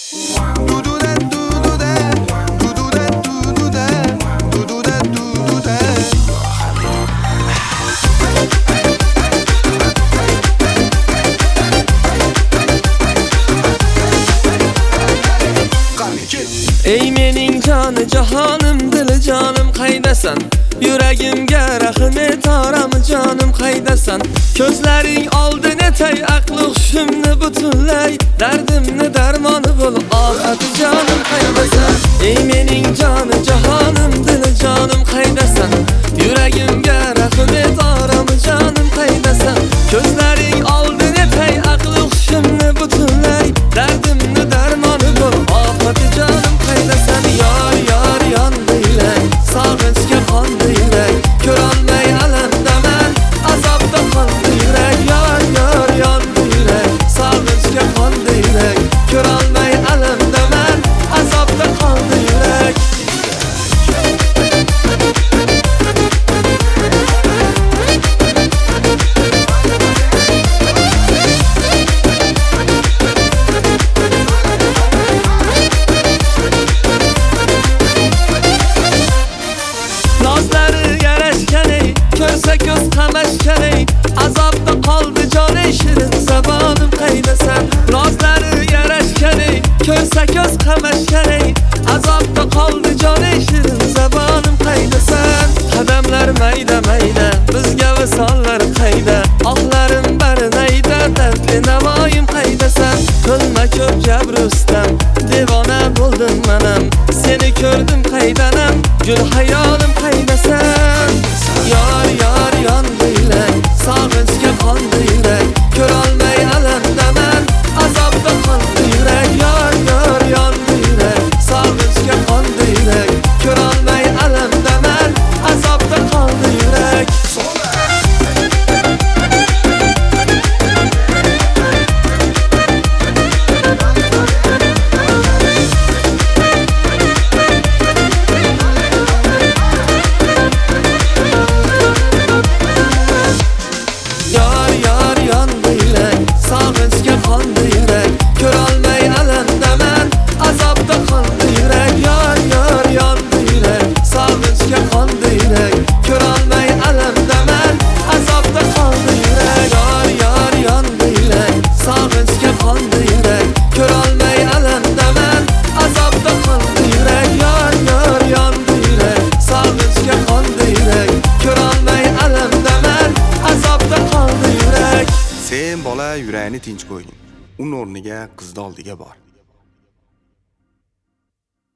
Ey mening joni jahonim, dili jonim qaydasan? Yuragimga rahm et, orami jonim qaydasan? Ko'zlaring oldin etay, aqli hushimni butunlay, dardimni darmoni bo'l, ohati jonim qaydasan? Ey mening joni jahonim, dili jonim qaydasan? Yuragimga rahm et, orami jonim qaydasan? Ko'zlaring oldin etay, aqli hushimni butunlay, dardimni darmoni bo'l, ohati jonim qaydasan? Yor yor yondiylay, sog'inchga qondiylay, ko'rolmay alamdaman, azobda qoldi yurak. Yor yor yondiylay, sog'inchga qondiylay, ko'rolmay alamdaman, azobda qoldi yurak. Ko'rsa ko'z qamashganay, azobda qoldi jonim, shirin zabonim qaydasan? Nozlari yarashganay, ko'rsa ko'z qamashganay, azobda qoldi jonim, shirin zabonim qaydasan? Qadamlar mayda mayda, bizga visollar qayda? Oqlarim barinayda, dardli navoyim qaydasan? Qilma ko'p jabrustam, devona bo'ldim manam, seni ko'rdim qaydanam, gul hayolim qaydasan? Yor yor yondiylay, sog'inchga qondi yurak, ko'rolmay alamdaman, azobda qoldi yurak. Yor yor yondiylay, sog'inchga qondi yurak, ko'rolmay alamdaman, azobda qoldi yurak. Sog'inchga qondi yurak, ko'rolmay alamdaman, azobda qoldi yurak. Yor yor yondiylay, sog'inchga qondi yurak, ko'rolmay alamdaman, azobda qoldi yurak. Yor yor yondiylay, sog'inchga qondi yurak, ko'rolmay alamdaman, azobda qoldi yurak. Yor yor yondiylay, sog'inchga qondi yurak, ko'rolmay alamdaman, azobda qoldi yurak. Sen bola, yuragini tinch qo'ygin. Uning o'rniga qizni oldiga bor.